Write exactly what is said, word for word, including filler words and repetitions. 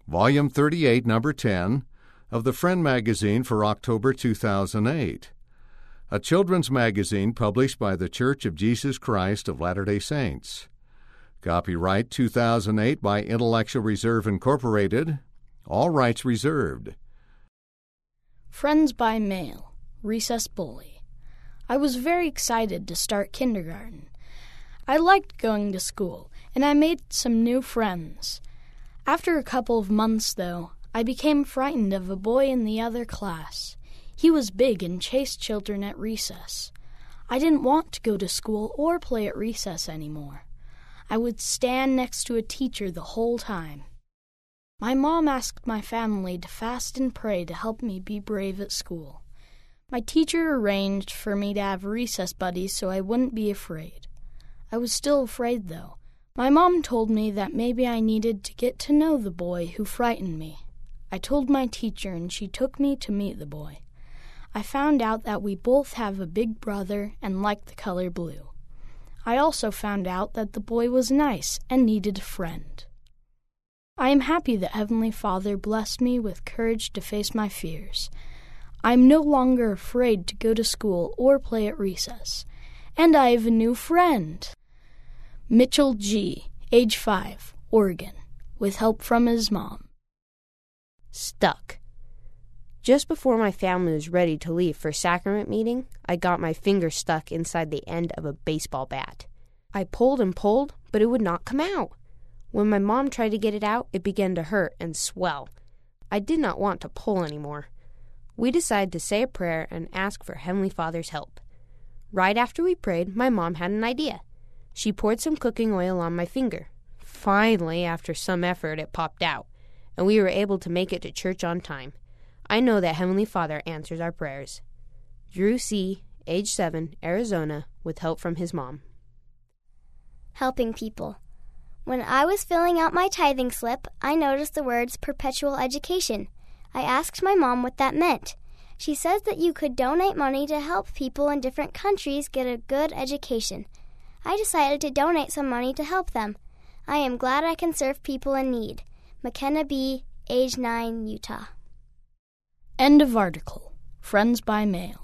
Volume thirty-eight, Number ten, of the Friend magazine for October two thousand eight, a children's magazine published by The Church of Jesus Christ of Latter-day Saints. Copyright two thousand eight by Intellectual Reserve Incorporated. All rights reserved. Friends by Mail, Recess Bully. I was very excited to start kindergarten. I liked going to school, and I made some new friends. After a couple of months, though, I became frightened of a boy in the other class. He was big and chased children at recess. I didn't want to go to school or play at recess anymore. I would stand next to a teacher the whole time. My mom asked my family to fast and pray to help me be brave at school. My teacher arranged for me to have recess buddies so I wouldn't be afraid. I was still afraid, though. My mom told me that maybe I needed to get to know the boy who frightened me. I told my teacher, and she took me to meet the boy. I found out that we both have a big brother and like the color blue. I also found out that the boy was nice and needed a friend. I am happy that Heavenly Father blessed me with courage to face my fears. I am no longer afraid to go to school or play at recess. And I have a new friend. Mitchell G., age five, Oregon, with help from his mom. Stuck. Just before my family was ready to leave for sacrament meeting, I got my finger stuck inside the end of a baseball bat. I pulled and pulled, but it would not come out. When my mom tried to get it out, it began to hurt and swell. I did not want to pull anymore. We decided to say a prayer and ask for Heavenly Father's help. Right after we prayed, my mom had an idea. She poured some cooking oil on my finger. Finally, after some effort, it popped out, and we were able to make it to church on time. I know that Heavenly Father answers our prayers. Drew C., age seven, Arizona, with help from his mom. Helping people. When I was filling out my tithing slip, I noticed the words perpetual education. I asked my mom what that meant. She says that you could donate money to help people in different countries get a good education. I decided to donate some money to help them. I am glad I can serve people in need. McKenna B., age nine, Utah. End of article. Friends by Mail.